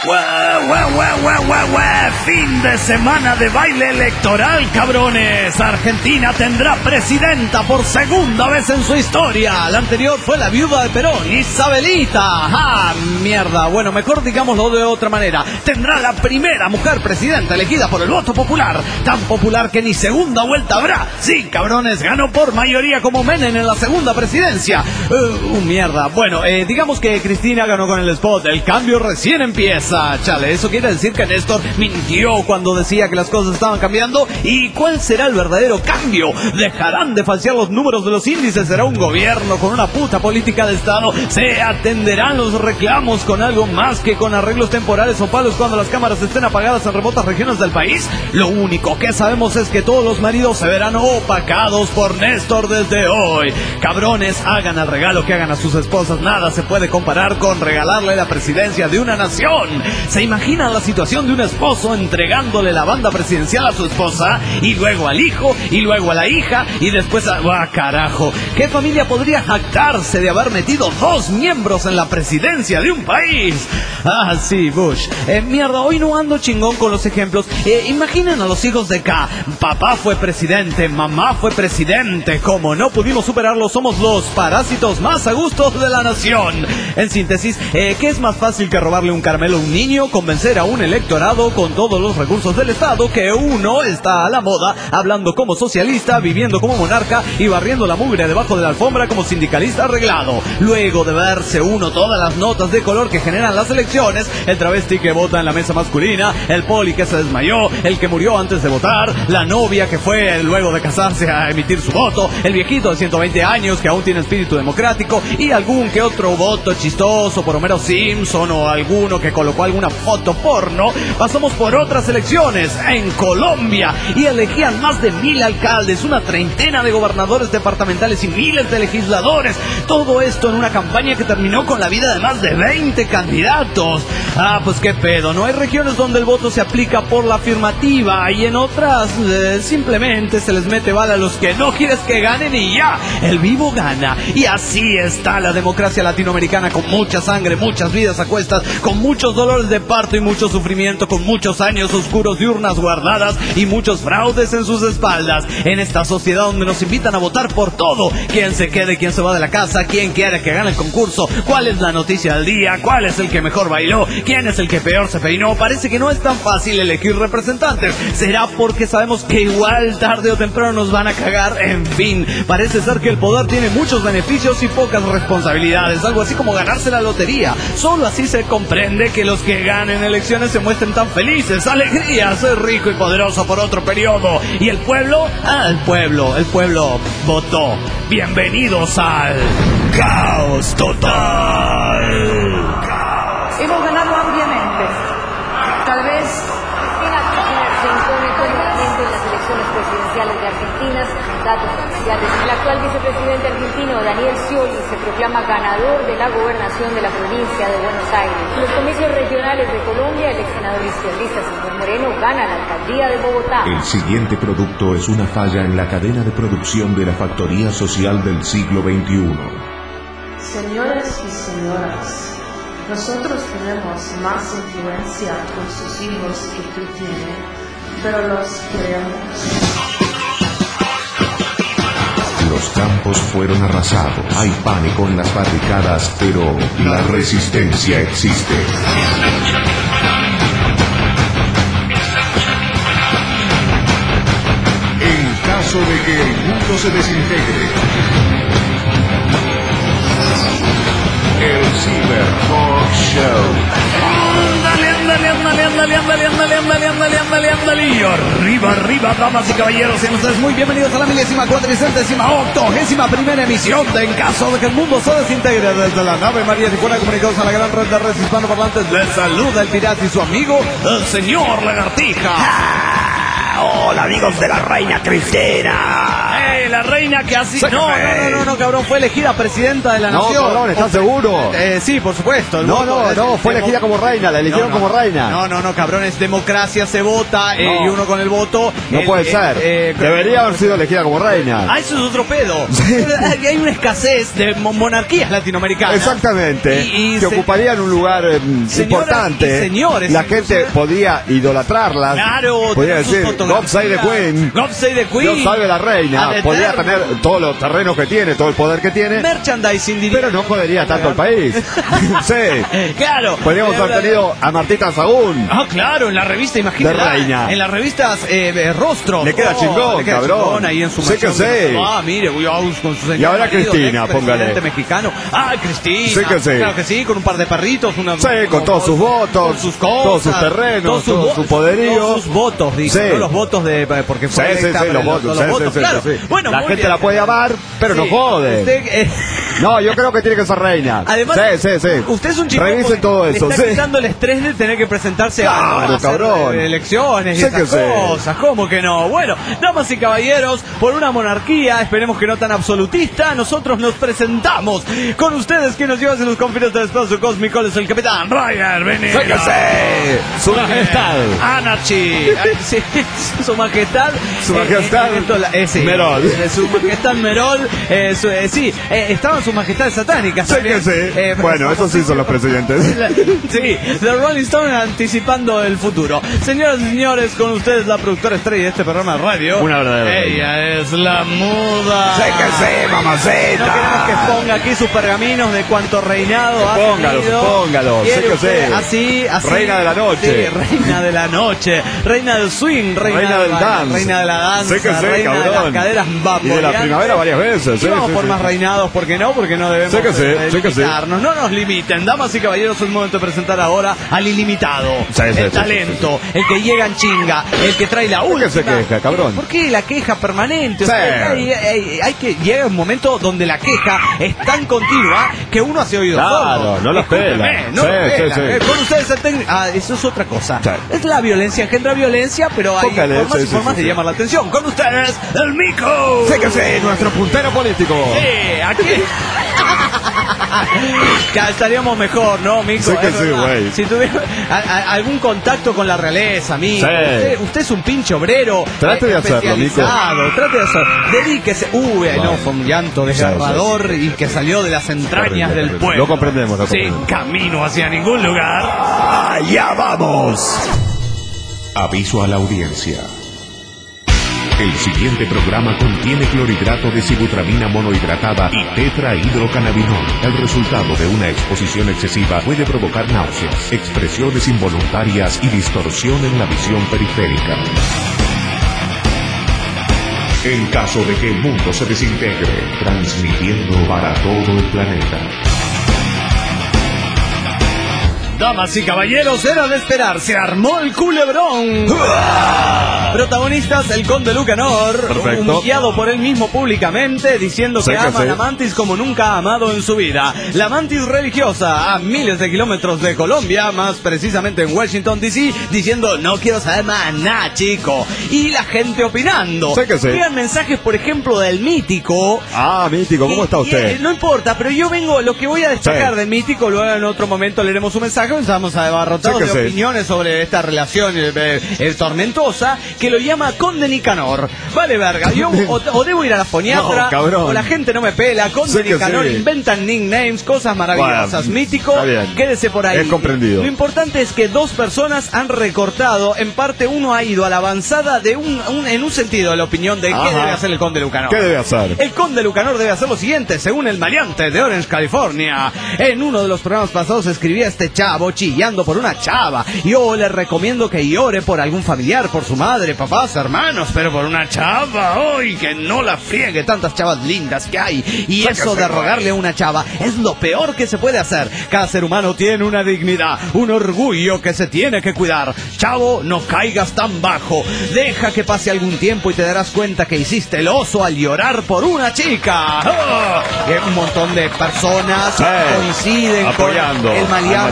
Fin de semana de baile electoral, cabrones. Argentina tendrá presidenta por segunda vez en su historia. La anterior fue la viuda de Perón, Isabelita. ¡Ah, mierda! Bueno, mejor digámoslo de otra manera. Tendrá la primera mujer presidenta elegida por el voto popular. Tan popular que ni segunda vuelta habrá. Sí, cabrones, ganó por mayoría como Menem en la segunda presidencia. Mierda. Bueno, digamos que Cristina ganó con el spot. El cambio recién empieza. Chale, eso quiere decir que Néstor mintió cuando decía que las cosas estaban cambiando. ¿Y cuál será el verdadero cambio? ¿Dejarán de falsear los números de los índices? ¿Será un gobierno con una puta política de Estado? ¿Se atenderán los reclamos con algo más que con arreglos temporales o palos cuando las cámaras estén apagadas en remotas regiones del país? Lo único que sabemos es que todos los maridos se verán opacados por Néstor desde hoy. Cabrones, hagan el regalo que hagan a sus esposas, nada se puede comparar con regalarle la presidencia de una nación. ¿Se imaginan la situación de un esposo entregándole la banda presidencial a su esposa, y luego al hijo, y luego a la hija, y después a... ¡Ah, carajo! ¿Qué familia podría jactarse de haber metido 2 miembros en la presidencia de un país? Ah, sí, Bush. Mierda, hoy no ando chingón con los ejemplos. Imaginen a los hijos de K. Papá fue presidente, mamá fue presidente. Como no pudimos superarlo, somos los parásitos más a gusto de la nación. En síntesis, ¿qué es más fácil que robarle un caramelo a un niño? Convencer a un electorado con todos los recursos del Estado que uno está a la moda, hablando como socialista, viviendo como monarca y barriendo la mugre debajo de la alfombra como sindicalista arreglado. Luego de verse uno todas las notas de color que generan las elecciones, el travesti que vota en la mesa masculina, el poli que se desmayó, el que murió antes de votar, la novia que fue luego de casarse a emitir su voto, el viejito de 120 años que aún tiene espíritu democrático y algún que otro voto chistoso por Homero Simpson o alguno que colocó alguna foto porno. Pasamos por otras elecciones en Colombia y elegían más de 1000 alcaldes, una treintena de gobernadores departamentales y miles de legisladores. Todo esto en una campaña que terminó con la vida de más de 20 candidatos. Ah, pues qué pedo, ¿no? Hay regiones donde el voto se aplica por la afirmativa y en otras simplemente se les mete bala a los que no quieres que ganen y ya, el vivo gana. Y así está la democracia latinoamericana, con mucha sangre, muchas vidas a cuestas, con muchos dolores de parto y mucho sufrimiento, con muchos años oscuros de urnas guardadas y muchos fraudes en sus espaldas. En esta sociedad donde nos invitan a votar por todo, quién se quede, quién se va de la casa, quién quiere que gane el concurso, cuál es la noticia del día, cuál es el que mejor bailó, quién es el que peor se peinó. Parece que no es tan fácil elegir representantes. ¿Será porque sabemos que igual tarde o temprano nos van a cagar? En fin, parece ser que el poder tiene muchos beneficios y pocas responsabilidades, algo así como ganarse la lotería. Solo así se comprende que los que ganen elecciones se muestren tan felices. Alegría, ser rico y poderoso por otro periodo. ¿Y el pueblo? Ah, el pueblo votó. Bienvenidos al caos total. Hemos ganado ampliamente. Tal vez se impone cómodamente en las elecciones presidenciales de Argentina. Datos oficiales. El actual vicepresidente argentino, Daniel Scioli, se proclama ganador de la gobernación de la provincia de Buenos Aires. En los comicios regionales de Colombia, el ex senador izquierdista Señor Moreno gana la alcaldía de Bogotá. El siguiente producto es una falla en la cadena de producción de la factoría social del siglo XXI. Señores y señoras, nosotros tenemos más influencia con sus hijos que tú tienes, pero los queremos. Los campos fueron arrasados. Hay pánico en las barricadas, pero la resistencia existe. En caso de que el mundo se desintegre, el Cyber Talk Show. Arriba, damas y caballeros, sean ustedes muy bienvenidos a la 1481ª emisión de En Caso de que el Mundo se Desintegre. Desde la nave María Tijuana, comunicados a la gran red de redes hispanoparlantes, les saluda el pirata y su amigo, el señor Lagartija. Hola amigos de la reina Cristina. la reina que así... No, cabrón, fue elegida presidenta de la nación. No, cabrón, ¿estás seguro? Sí, por supuesto. No, fue elegida como reina, la eligieron como reina. No, cabrón, es democracia, se vota y uno con el voto... No puede ser. Debería haber sido elegida como reina. Eso es otro pedo. Hay una escasez de monarquías latinoamericanas. Exactamente. Que ocuparían un lugar importante. Señores. La gente podía idolatrarlas. Claro. Podía decir, God save the Queen. God save the Queen. Dios salve la reina. Podía tener todos los terrenos que tiene, todo el poder que tiene. Merchandising, diría. Pero no jodería tanto el país. Sí. Claro. Podríamos haber tenido a Martita Sahún. Claro, en la revista, imagínate. De reina. En las revistas Rostro. Le queda chingón, cabrón. Ahí en su que sé. Mire, con su señor. Y ahora Cristina, póngale. Mexicano. Cristina. Sí que sí. Claro que sí, con un par de perritos. Con todos sus votos. Con sus cosas. Todos sus terrenos. Todo su poderío. Todos sus votos, dice. No los votos de... Porque fue electa, los votos. Claro. Bueno, la gente la puede amar, pero no jode. No, yo creo que tiene que ser reina. Además, sí. Usted es un chico. Revisen todo eso. Le está quitando el estrés de tener que presentarse a cabrón. Elecciones y esas cosas. ¿Cómo que no? Bueno, damas y caballeros, por una monarquía, esperemos que no tan absolutista, nosotros nos presentamos con ustedes que nos llevan en los confines del espacio cósmico. Es el capitán Roger Venegas. Su majestad. Anarchy. Su majestad. Merol. Su majestad Merol. Estaban sus majestades satánicas. Bueno, esos sí son los presidentes. Sí, The Rolling Stones anticipando el futuro. Señoras y señores, con ustedes la productora estrella de este programa de radio. Una verdadera. Ella es la muda. Mamacita. No queremos que ponga aquí sus pergaminos de cuánto reinado ha tenido. Póngalo. Así. Reina de la noche. Sí, reina de la noche. Reina del swing. Reina del dance. Reina de la danza. Reina cabrón. De las caderas bamboleantes. Y de la primavera varias veces. Vamos por más reinados, ¿por qué no? Porque no debemos limitarnos. No nos limiten. Damas y caballeros, es el momento de presentar ahora al ilimitado. El talento. El que llega en chinga. El que trae la última. ¿Por qué se queja, cabrón? ¿Por qué la queja permanente? O sea, hay que llega un momento donde la queja es tan continua que uno hace oído sordo. Claro, no los pela. Con ustedes eso es otra cosa. Es la violencia, engendra violencia, pero hay formas de llamar la atención. Con ustedes, el Mico. Nuestro puntero político. Aquí. Ya estaríamos mejor, ¿no, Mico? Güey. Si tuviera algún contacto con la realeza, amigo. Usted es un pinche obrero. Trate de hacerlo, Mico. Trate de hacerlo. Dedíquese. Fue un llanto desgarrador y que salió de las entrañas del pueblo. Lo comprendemos. Sin camino hacia ningún lugar. ¡Ya vamos! Aviso a la audiencia. El siguiente programa contiene clorhidrato de sibutramina monohidratada y tetrahidrocannabinol. El resultado de una exposición excesiva puede provocar náuseas, expresiones involuntarias y distorsión en la visión periférica. En caso de que el mundo se desintegre, transmitiendo para todo el planeta. Damas y caballeros, era de esperar, se armó el culebrón. Protagonistas, el conde Lucanor, humillado por él mismo públicamente, diciendo que ama a la mantis como nunca ha amado en su vida. La mantis religiosa, a miles de kilómetros de Colombia, más precisamente en Washington, D.C., diciendo, no quiero saber más nada, chico. Y la gente opinando. Llegan mensajes, por ejemplo, del Mítico. Mítico, ¿cómo está usted? No importa, pero yo vengo, lo que voy a destacar del Mítico, luego en otro momento leeremos su mensaje. Estamos abarrotados de opiniones sobre esta relación tormentosa, que lo llama Conde Nicanor. Vale verga, yo o debo ir a la foniatra, o la gente no me pela. Conde Nicanor, inventan nicknames, cosas maravillosas. Mítico, quédese por ahí. Es comprendido. Lo importante es que dos personas han recortado, en parte uno ha ido a la avanzada de en un sentido de la opinión de qué debe hacer el Conde Lucanor. ¿Qué debe hacer? El Conde Lucanor debe hacer lo siguiente, según el maleante de Orange, California. En uno de los programas pasados escribía este chavo chillando por una chava. Yo le recomiendo que llore por algún familiar, por su madre, papás, hermanos, pero por una chava, ¡ay! Que no la friegue, tantas chavas lindas que hay. Y eso de rogarle a una chava es lo peor que se puede hacer. Cada ser humano tiene una dignidad, un orgullo que se tiene que cuidar. Chavo, no caigas tan bajo. Deja que pase algún tiempo y te darás cuenta que hiciste el oso al llorar por una chica. ¡Oh! Y un montón de personas coinciden apoyando con el maleante y lo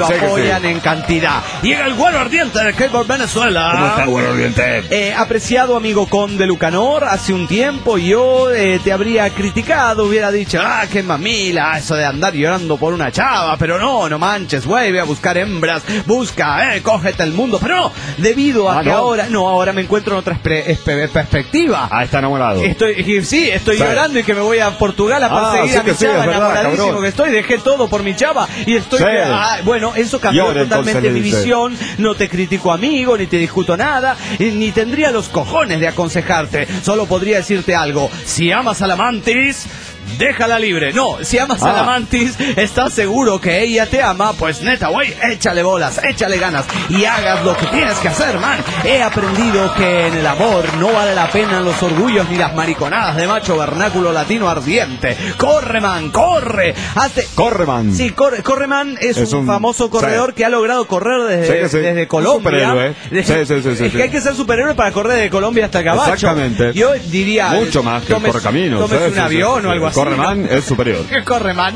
apoyan en cantidad. Llega el Güero Ardiente de Keyboard Venezuela. ¿Cómo está, Güero Ardiente? Apreciado amigo conde Lucanor, hace un tiempo yo te habría criticado, hubiera dicho, qué mamila, eso de andar llorando por una chava, pero no manches, güey, ve a buscar hembras, busca, cógete el mundo, pero no, debido a que ahora me encuentro en otra perspectiva. Está enamorado. Estoy llorando y que me voy a Portugal a perseguir a mi chava, enamoradísimo que estoy, dejé todo por mi chava y estoy... bueno, eso cambió totalmente mi visión, no te critico amigo, ni te discuto nada, ni tendría los cojones de aconsejarte, solo podría decirte algo, si amas a la mantis... déjala libre. No, si amas a la mantis, estás seguro que ella te ama, pues neta, güey, échale bolas, échale ganas y hagas lo que tienes que hacer, man. He aprendido que en el amor no vale la pena los orgullos ni las mariconadas de macho vernáculo latino ardiente. ¡Corre, man, corre! ¡Corre, man! Sí, corre, man es un famoso corredor que ha logrado correr desde Colombia. Superhéroe. Es que hay que ser superhéroe para correr de Colombia hasta Cabacho. Exactamente. Yo diría... mucho más que el correcaminos. Tomes un avión o algo así. Correman es superior. Correman,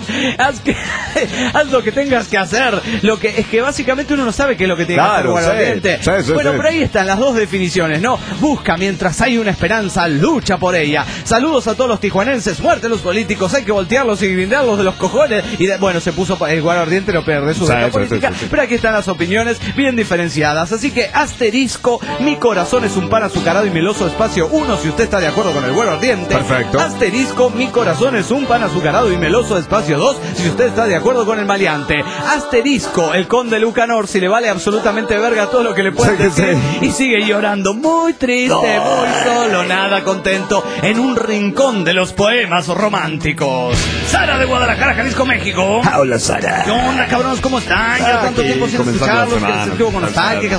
haz lo que tengas que hacer. Es que básicamente uno no sabe qué es lo que tiene que hacer. Bueno, por ahí están las dos definiciones, ¿no? Busca mientras hay una esperanza, lucha por ella. Saludos a todos los tijuanenses, muerte a los políticos, hay que voltearlos y grindarlos de los cojones. Y bueno, se puso el Güero Ardiente, no pierde su política. Pero aquí están las opiniones bien diferenciadas. Así que asterisco, mi corazón es un pan azucarado y meloso, espacio 1, si usted está de acuerdo con el Güero Ardiente. Perfecto. Asterisco, mi corazón es un pan azucarado y meloso, espacio 2, si usted está de acuerdo con el maleante. Asterisco, el conde Lucanor, si le vale absolutamente verga todo lo que le puede decir y sigue llorando, muy triste, muy solo, nada contento, en un rincón de los poemas románticos. Sara de Guadalajara, Jalisco, México. Hola, Sara. ¿Qué onda, cabrones? ¿Cómo están? Ya tanto tiempo sin escucharlos, que les escribo con nostalgia,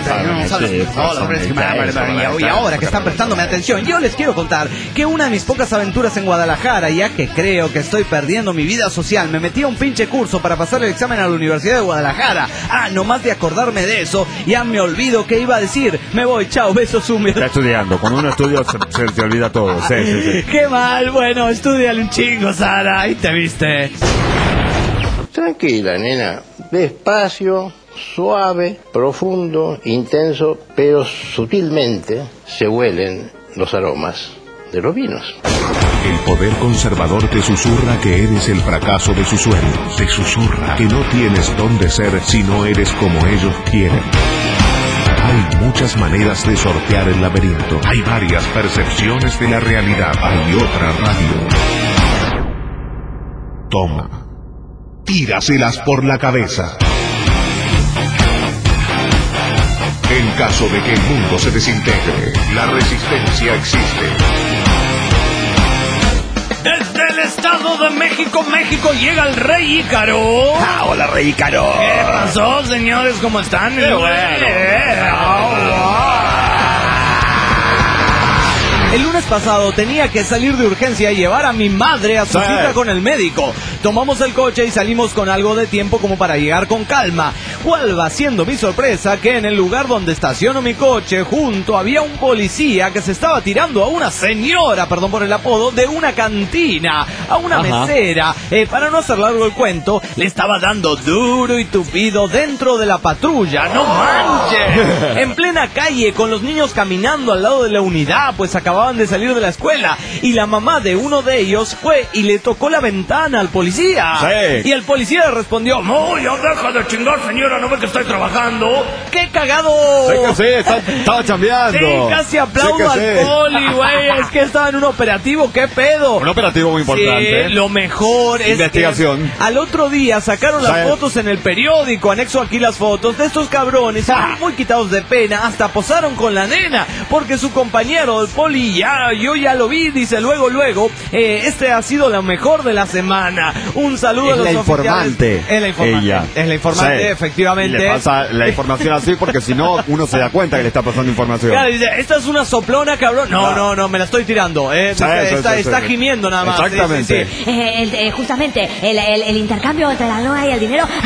y ahora que están prestándome atención, yo les quiero contar que una de mis pocas aventuras en Guadalajara, ya que creo que estoy perdiendo mi vida social, me metí a un pinche curso para pasar el examen a la Universidad de Guadalajara. Nomás de acordarme de eso, ya me olvido qué iba a decir. Me voy, chao, besos húmedos. Está estudiando, con uno estudio se te olvida todo. Sí. Qué mal, bueno, estudiale un chingo, Sara, ahí te viste. Tranquila, nena, despacio, suave, profundo, intenso, pero sutilmente se huelen los aromas de los vinos. El poder conservador te susurra que eres el fracaso de sus sueños. Te susurra que no tienes dónde ser si no eres como ellos quieren. Hay muchas maneras de sortear el laberinto. Hay varias percepciones de la realidad. Hay otra radio. Toma. Tíraselas por la cabeza. En caso de que el mundo se desintegre, la resistencia existe. Desde el Estado de México, llega el Rey Ícaro. Hola, Rey Ícaro. ¿Qué pasó, señores? ¿Cómo están? Qué bueno. El lunes pasado tenía que salir de urgencia y llevar a mi madre a su cita con el médico. Tomamos el coche y salimos con algo de tiempo como para llegar con calma. ¿Cuál va siendo mi sorpresa? Que en el lugar donde estaciono mi coche, junto había un policía que se estaba tirando a una señora, perdón por el apodo, de una cantina, a una mesera. Para no hacer largo el cuento, le estaba dando duro y tupido dentro de la patrulla. ¡No manches! En plena calle, con los niños caminando al lado de la unidad, pues acababan de salir de la escuela, y la mamá de uno de ellos fue y le tocó la ventana al policía. Y el policía le respondió: "No, ya deja de chingar, señora, no ve que estoy trabajando". ¡Qué cagado! Estaba chambeando. Sí, casi aplaudo al poli, güey. Es que estaba en un operativo, ¿qué pedo? Un operativo muy importante. Sí, lo mejor es investigación. Que al otro día sacaron las fotos en el periódico, anexo aquí las fotos de estos cabrones, muy quitados de pena, hasta posaron con la nena, porque su compañero, el poli, yo ya lo vi, dice luego, este ha sido lo mejor de la semana. Un saludo a los informante. Es la informante. Ella. Es la informante, efectivamente. Y le pasa la información así porque si no, uno se da cuenta que le está pasando información. Claro, dice, esta es una soplona, cabrón. No, me la estoy tirando. Está gimiendo nada más. Exactamente. Justamente, el intercambio entre la droga y el dinero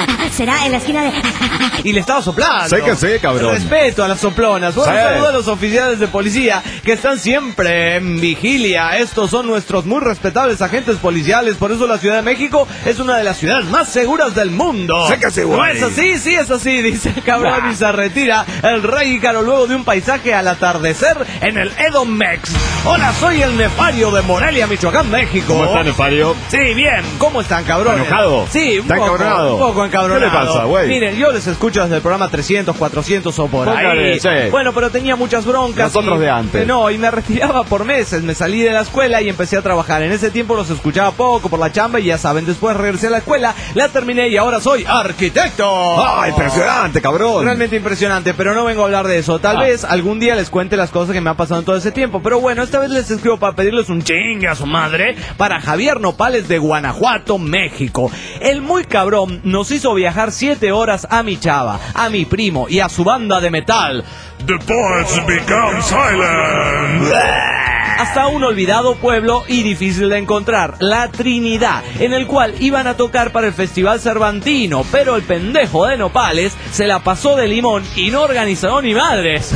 será en la esquina de... Y le estaba soplando. Sé que sí, cabrón. Respeto a las soplonas. Bueno, Sí. saludo a los oficiales de policía que están siempre en vigilia. Estos son nuestros muy respetables agentes policiales. Por eso la Ciudad de México es una de las ciudades más seguras del mundo. Sé que sí, güey. ¿No es así? Sí, es así, dice el cabrón y se retira el rey Ícaro luego de un paisaje al atardecer en el Edomex. Hola, soy el Nefario de Morelia, Michoacán, México. ¿Cómo está, Nefario? Sí, bien. ¿Cómo están, cabrones? ¿Está enojado? Sí, ¿Está encabronado? un poco encabronado. ¿Qué le pasa, güey? Miren, yo les escucho desde el programa 300, 400 o por Póngale, ahí. sí. Bueno, pero tenía muchas broncas. Nosotros de antes. No, y me retiraba por meses. Me salí de la escuela y empecé a trabajar. En ese tiempo los escuchaba poco por la chamba y ya saben, después regresé a la escuela, la terminé y ahora soy arquitecto. ¡Ah, impresionante, cabrón! Realmente impresionante, pero no vengo a hablar de eso. Tal vez algún día les cuente las cosas que me han pasado en todo ese tiempo. Pero bueno, esta vez les escribo para pedirles un chingue a su madre para Javier Nopales de Guanajuato, México. El muy cabrón nos hizo viajar 7 horas a mi chava, a mi primo y a su banda de metal. The poets become silent. Hasta un olvidado pueblo y difícil de encontrar, La Trinidad, en el cual iban a tocar para el Festival Cervantino, pero el pendejo de Nopales se la pasó de limón y no organizó ni madres.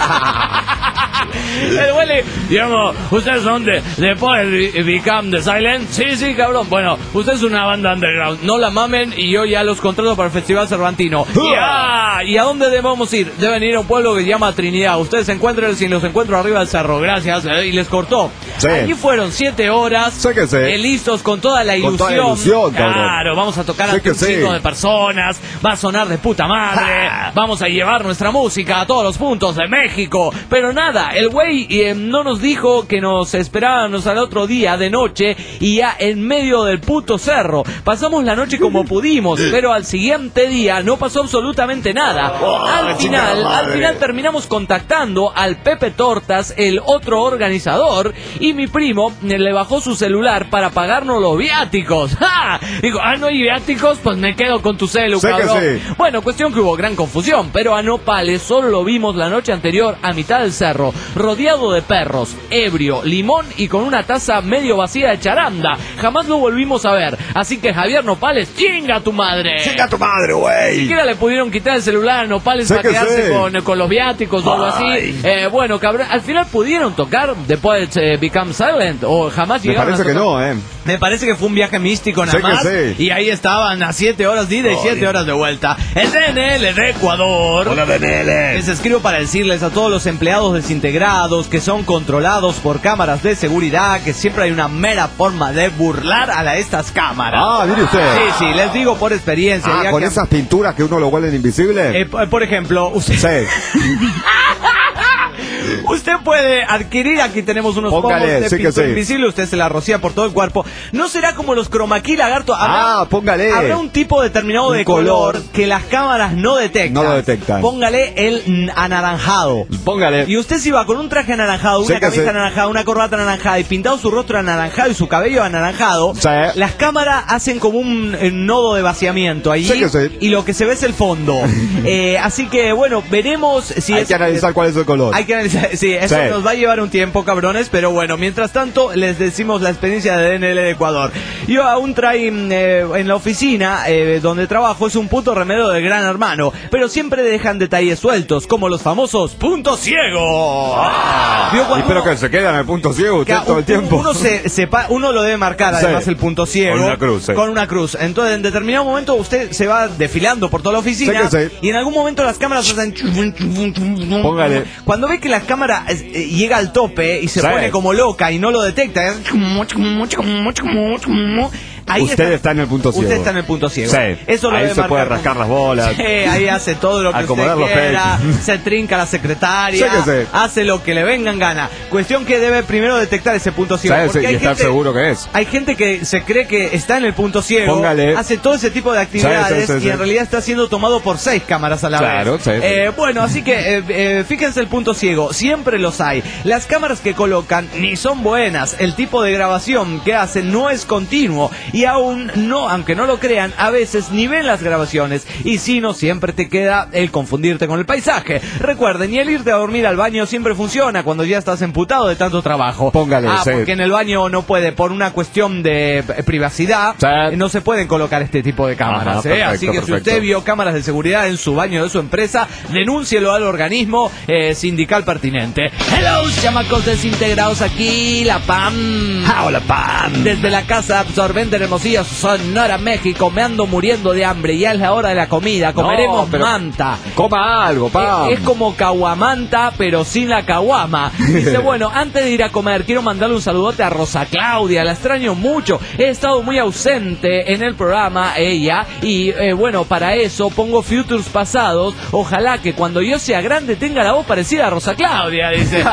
El huele, digamos, ¿ustedes son de Poets Become the Silent? Sí, cabrón. Bueno, ustedes es una banda underground, no la mamen y yo ya los contrato para el Festival Cervantino. ¿Y a dónde debemos ir? Deben ir a un pueblo que se llama Trinidad. Ustedes se encuentran si los encuentro arriba del cerro, gracias. Y les cortó. Sí. Allí fueron 7 horas, Sé que sí. listos con toda la ilusión. Con toda la ilusión, cabrón. Claro, vamos a tocar Sé a que un sí. chingo de personas, va a sonar de puta madre, vamos a llevar nuestra música a todos los puntos de México. Pero nada, el güey no nos dijo que nos esperábamos al otro día de noche y ya en medio del puto cerro. Pasamos la noche como pudimos, pero al siguiente día no pasó absolutamente nada. Al final terminamos contactando al Pepe Tortas, el otro organizador, y mi primo le bajó su celular para pagarnos los viáticos. ¡Ja! Digo, no hay viáticos, pues me quedo con tu celu, Sé que cabrón. sí. Bueno, cuestión que hubo gran confusión, pero a Nopales solo lo vimos la noche anterior a mitad del cerro, rodeado de perros, ebrio, limón y con una taza medio vacía de charanda. Jamás lo volvimos a ver, así que Javier Nopales, ¡chinga tu madre! ¡Chinga tu madre, Ni güey! siquiera le pudieron quitar el celular a Nopales Sé para que quedarse sí. con los viáticos o algo así. Bueno, cabrón, al final pudieron tocar The Poets Become Silent o jamás Me llegaron parece a que tocar. no, Me parece que fue un viaje místico nada Sé que más. sí. Y ahí estaban a 7 horas de ida y 7 horas de vuelta. El DNL de Ecuador. Hola, DNL. Les escribo para decirles a todos los empleados desintegrados que son controlados por cámaras de seguridad que siempre hay una mera forma de burlar a estas cámaras. Ah, mire usted. Sí, les digo por experiencia. Ah, ya con que- esas pinturas que uno lo vuelve invisible. por ejemplo, usted... Sí. Usted puede adquirir, aquí tenemos unos Póngale, pomos de sí que pintura sí. invisible, usted se la rocía por todo el cuerpo. No será como los chroma key, lagarto. Póngale. Habrá un tipo determinado Un de color color que las cámaras no detectan. No lo detectan. Póngale el anaranjado. Póngale. Y usted si va con un traje anaranjado, Sí una que camisa sí. anaranjada, una corbata anaranjada y pintado su rostro anaranjado y su cabello anaranjado, Sí. las cámaras hacen como un nodo de vaciamiento allí Sí que sí. y lo que se ve es el fondo. Así que bueno, veremos si Hay que analizar cuál es el color. hay que analizar, sí, eso Sí. nos va a llevar un tiempo, cabrones, pero bueno, mientras tanto les decimos la experiencia de DNL de Ecuador. Yo aún traen en la oficina donde trabajo, es un puto remedio de Gran Hermano, pero siempre dejan detalles sueltos, como los famosos puntos ciegos. ¿Vio Y cuando espero uno- que se quede en el punto ciego usted Ca- todo el tiempo. uno lo debe marcar Sí. además el punto ciego Con una cruz, sí. con una cruz. Entonces en determinado momento usted se va desfilando por toda la oficina Sí que sí. y en algún momento las cámaras hacen Póngale. cuando ve que la cámara llega al tope y se Sí. pone como loca y no lo detecta, ahí Usted está en el punto ciego. Usted está en el punto ciego. Sí. Eso lo Ahí debe se puede marcar rascar las bolas. Sí, ahí hace todo lo que Acomodar usted los quiera, pelos. se trinca la secretaria, Sí que sí. hace lo que le venga en gana. Cuestión que debe primero detectar ese punto ciego. Sí, porque sí, hay y estar gente- seguro que es. Hay gente que se cree que está en el punto ciego, Póngale. hace todo ese tipo de actividades Sí, sí, sí, y en sí. realidad está siendo tomado por 6 cámaras a la Claro, vez. sí, sí. Bueno, así que fíjense el punto ciego, siempre los hay. Las cámaras que colocan ni son buenas, el tipo de grabación que hacen no es continuo y aún no, aunque no lo crean, a veces ni ven las grabaciones, y si no, siempre te queda el confundirte con el paisaje. Recuerden, y el irte a dormir al baño siempre funciona cuando ya estás emputado de tanto trabajo. Póngale, porque en el baño no puede, por una cuestión de privacidad, no se pueden colocar este tipo de cámaras. Ajá, perfecto, así que si usted vio cámaras de seguridad en su baño de su empresa, denúncielo al organismo sindical pertinente. Hello, chamacos desintegrados, aquí la PAM. Hola, PAM. Desde la casa absorbente de Hermosillo, Sonora, México, me ando muriendo de hambre, ya es la hora de la comida, comeremos manta. Coma algo, PAM. Es como caguamanta, pero sin la caguama. Dice, bueno, antes de ir a comer, quiero mandarle un saludote a Rosa Claudia, la extraño mucho, he estado muy ausente en el programa, ella, y bueno, para eso pongo futures pasados, ojalá que cuando yo sea grande tenga la voz parecida a Rosa Claudia, dice.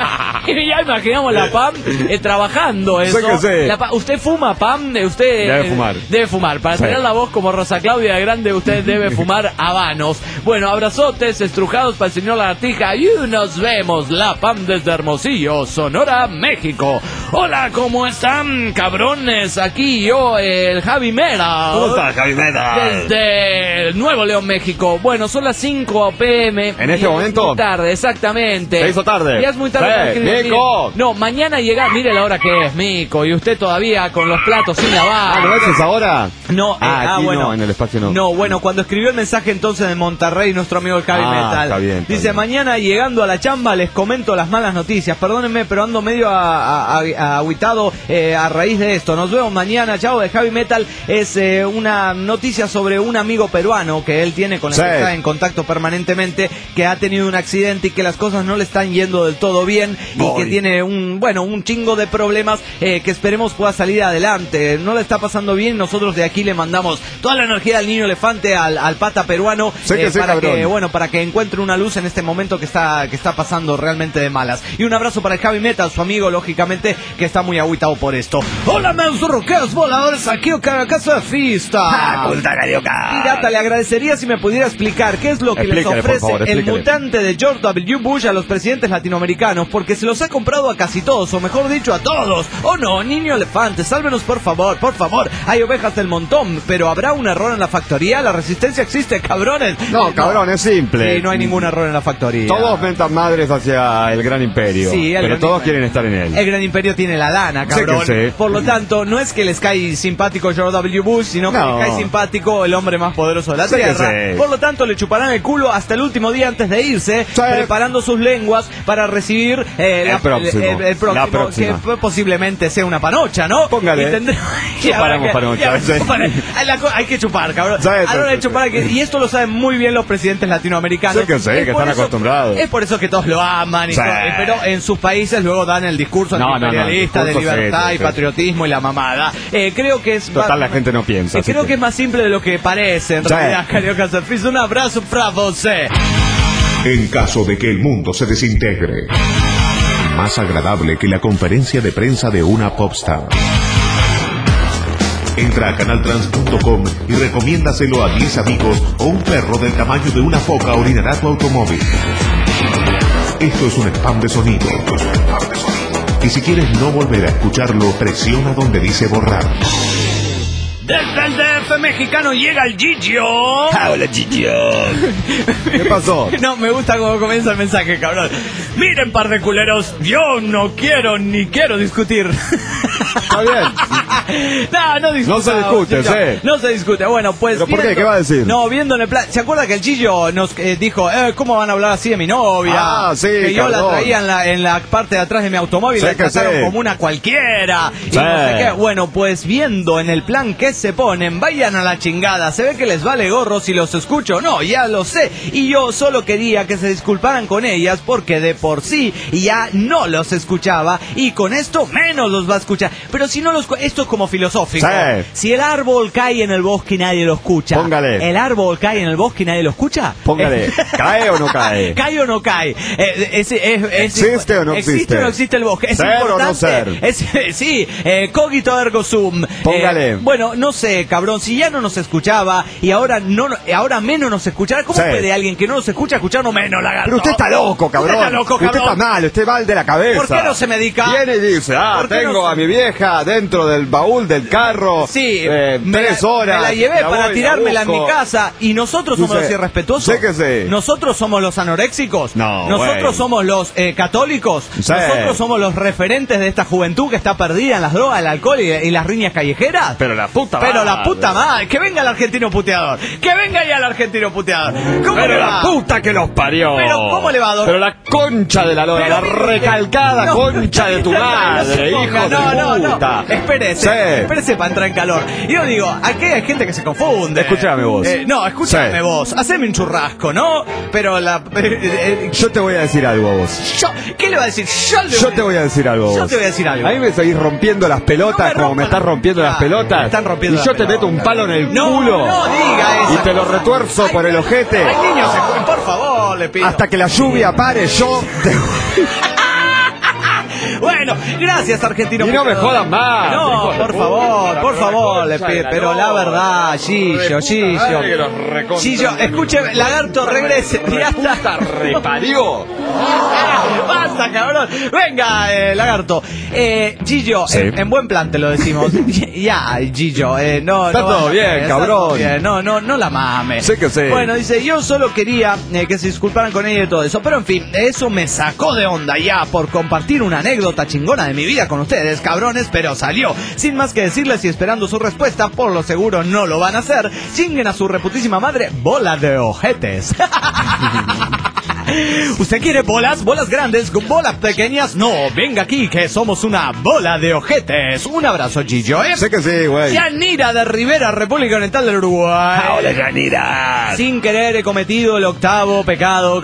Ya imaginamos la PAM trabajando eso. Sé. ¿Usted fuma, PAM? Usted debe fumar. Para tener la voz como Rosa Claudia de grande, usted debe fumar habanos. Bueno, abrazotes estrujados para el señor Lagartija y nos vemos, la PAM desde Hermosillo, Sonora, México. Hola, ¿cómo están, cabrones? Aquí yo, el Javi Mera. ¿Cómo estás, Javi Mera? Desde Nuevo León, México. Bueno, son las 5 p.m. ¿En este momento? Muy tarde, exactamente. ¿Se hizo tarde? Ya es muy tarde. Mico. No, mañana llega, mire la hora que es, Mico, y usted todavía con los platos sin lavar. ¿No es ahora? No, aquí bueno. No, en el espacio no. No, bueno, cuando escribió el mensaje entonces de Monterrey, nuestro amigo el Javi Metal, está bien, dice, mañana llegando a la chamba les comento las malas noticias. Perdónenme, pero ando medio agüitado a raíz de esto. Nos vemos mañana, chao, de Javi Metal. Es una noticia sobre un amigo peruano que él tiene con el que está en contacto permanentemente, que ha tenido un accidente y que las cosas no le están yendo del todo bien y que tiene un chingo de problemas que esperemos pueda salir adelante. No le está pasando bien, nosotros de aquí le mandamos toda la energía al niño elefante, al pata peruano, para que encuentre una luz en este momento que está pasando realmente de malas. Y un abrazo para el Javi Meta, su amigo, lógicamente, que está muy agüitado por esto. Hola, meus roqueros voladores, aquí o casa de fiesta. Pirata, le agradecería si me pudiera explicar qué es lo que les ofrece el mutante de George W. Bush a los presidentes latinoamericanos, porque se los ha comprado a casi todos, o mejor dicho, a todos. Oh no, niño elefante, sálvenos por favor. Hay ovejas del montón, pero ¿habrá un error en la factoría? La resistencia existe, cabrones. No, cabrón, es simple. Sí, no hay ningún error en la factoría. Todos ventan madres hacia el gran imperio. Sí, pero todos quieren estar en él. El gran imperio tiene la lana, cabrón. Por lo tanto, no es que les cae simpático George W. Bush, sino que les cae simpático el hombre más poderoso de la Tierra. Por lo tanto, le chuparán el culo hasta el último día antes de irse, preparando sus lenguas para recibir el próximo, que posiblemente sea una panocha, ¿no? Póngale. Chuparemos panocha. Hay que chupar, cabrón. Y esto lo saben muy bien los presidentes latinoamericanos. Que están acostumbrados. Es por eso que todos lo aman, pero en sus países luego dan el discurso antiimperialista de libertad y patriotismo y la mamada. Creo que es... Total, la gente no piensa. Creo que es más simple de lo que parece, en realidad, Carioca Surfis. Un abrazo para você. En caso de que el mundo se desintegre, más agradable que la conferencia de prensa de una popstar. Entra a canaltrans.com y recomiéndaselo a 10 amigos o un perro del tamaño de una foca orinará tu automóvil. Esto es un spam de sonido. Y si quieres no volver a escucharlo, presiona donde dice borrar. Desde el DF mexicano llega el Gigio. Hola, Gigio. ¿Qué pasó? No, me gusta cómo comienza el mensaje, cabrón. Miren, par de culeros, yo no quiero discutir. Está bien. No discute. No se discute, sí. No se discute. Bueno, pues... ¿Pero por qué? ¿Qué va a decir? No, viendo en el plan... ¿Se acuerda que el Gillo nos dijo, ¿cómo van a hablar así de mi novia? Ah, sí, que yo la traía en la parte de atrás de mi automóvil, la trataron como una cualquiera. Y no sé qué. Bueno, pues viendo en el plan que se ponen, vayan a la chingada. Se ve que les vale gorro si los escucho o no, ya lo sé. Y yo solo quería que se disculparan con ellas porque de por sí ya no los escuchaba y con esto menos los va a escuchar. Pero si no esto es como filosófico. Sí. Si el árbol cae en el bosque y nadie lo escucha. Póngale. ¿El árbol cae en el bosque y nadie lo escucha? Póngale. ¿Cae o no cae? ¿Cae o no cae? ¿Existe o no existe? ¿Existe o no existe el bosque? Es ¿ser importante. o no ser? Sí, cogito ergo sum. Póngale. Bueno, no sé, cabrón, si ya no nos escuchaba y ahora menos nos escuchará, ¿cómo puede alguien que no nos escucha escucharnos menos, lagarto? Pero usted está loco, cabrón. Usted está loco, cabrón. Usted está mal, usted mal de la cabeza. ¿Por qué no se medica? Viene y dice, tengo a mi vieja vieja dentro del baúl del carro. Sí, 3 horas. Me la llevé para tirármela en mi casa. Y nosotros somos los irrespetuosos. Sé que sí. Nosotros somos los anoréxicos. No, nosotros somos los católicos. Sí. Nosotros somos los referentes de esta juventud que está perdida en las drogas, el alcohol y las riñas callejeras. Pero la puta madre. Que venga el argentino puteador. Que venga ya el argentino puteador. ¿Cómo Pero le va? la puta que los parió. Pero ¿cómo le va, don? Pero la concha de la lora, Pero la recalcada concha de tu madre, hijo de puta. Espérese para entrar en calor. Yo digo, aquí hay gente que se confunde. Escúchame vos. Escúchame vos. Haceme un churrasco, ¿no? Pero yo te voy a decir algo a vos. ¿Qué le va a decir? Yo te voy a decir algo a vos. Yo te voy a decir algo. A mí me seguís rompiendo las pelotas como me estás rompiendo las pelotas. Me están rompiendo y yo te meto un palo en el culo. No diga eso. Y te lo retuerzo por el ojete. Ay, niños, por favor, le pido. Hasta que la lluvia pare, yo te... Bueno, gracias, argentino. Y no me jodan más. No, por favor, le pido. Pero la verdad, Gillo. Gillo, escúcheme, lagarto, regrese. Ya está. Reparió. Basta, cabrón. Venga, lagarto. Gillo, Sí. en buen plan te lo decimos. Ya, Gillo, no. Está todo bien, está cabrón. todo bien. No la mames. Sé que sé. Bueno, dice, yo solo quería que se disculparan con ella y todo eso. Pero en fin, eso me sacó de onda ya por compartir una anécdota chingona de mi vida con ustedes, cabrones, pero salió. Sin más que decirles y esperando su respuesta, por lo seguro no lo van a hacer. Chinguen a su reputísima madre, bola de ojetes. ¿Usted quiere bolas? ¿Bolas grandes? ¿Bolas pequeñas? No, venga aquí que somos una bola de ojetes. Un abrazo, Gillo, ¿eh? Sé que sí, güey. Yanira de Rivera, República Oriental del Uruguay. Hola, Yanira. Sin querer he cometido el 8º pecado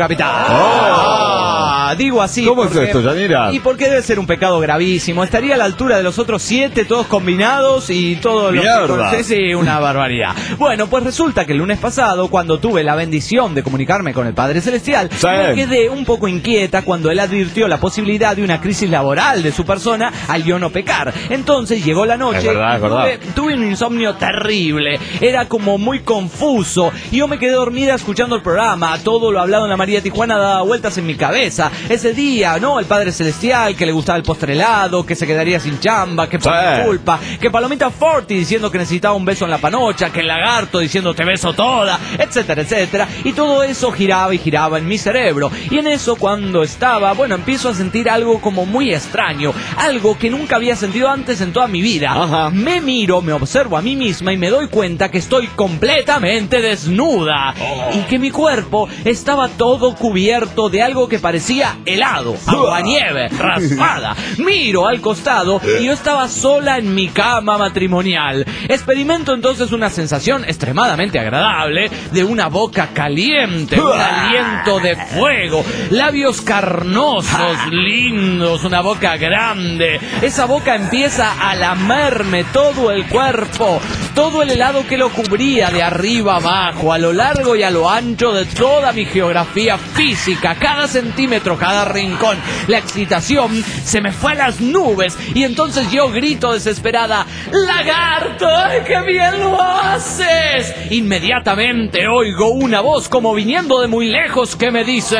capital. Digo así. ¿Cómo es esto, Yanira? Y porque debe ser un pecado gravísimo. Estaría a la altura de los otros 7, todos combinados y todos los... Mierda. Sí, una barbaridad. Bueno, pues resulta que el lunes pasado, cuando tuve la bendición de comunicarme con el Padre Celestial, me quedé un poco inquieta cuando él advirtió la posibilidad de una crisis laboral de su persona al yo no pecar. Entonces llegó la noche, es verdad. Tuve un insomnio terrible, era como muy confuso y yo me quedé dormida escuchando el programa. Todo lo hablado en la María Tijuana daba vueltas en mi cabeza. Ese día, ¿no? El Padre Celestial, que le gustaba el postre helado, que se quedaría sin chamba, que por mi culpa, que Palomita Forti diciendo que necesitaba un beso en la panocha, que el lagarto diciendo te beso toda, etcétera, etcétera. Y todo eso giraba y giraba en mi cerebro. Y en eso, cuando empiezo a sentir algo como muy extraño, algo que nunca había sentido antes en toda mi vida. Ajá. Me miro, me observo a mí misma y me doy cuenta que estoy completamente desnuda y que mi cuerpo estaba todo cubierto de algo que parecía helado, aguanieve, raspada. Miro al costado y yo estaba sola en mi cama matrimonial. Experimento entonces una sensación extremadamente agradable de una boca caliente, un aliento de fuego, labios carnosos, lindos, una boca grande. Esa boca empieza a lamerme todo el cuerpo, todo el helado que lo cubría de arriba abajo, a lo largo y a lo ancho de toda mi geografía física, cada centímetro, cada rincón. La excitación se me fue a las nubes y entonces yo grito desesperada: ¡Lagarto! ¡Ay, qué bien lo haces! Inmediatamente oigo una voz como viniendo de muy lejos que me dice: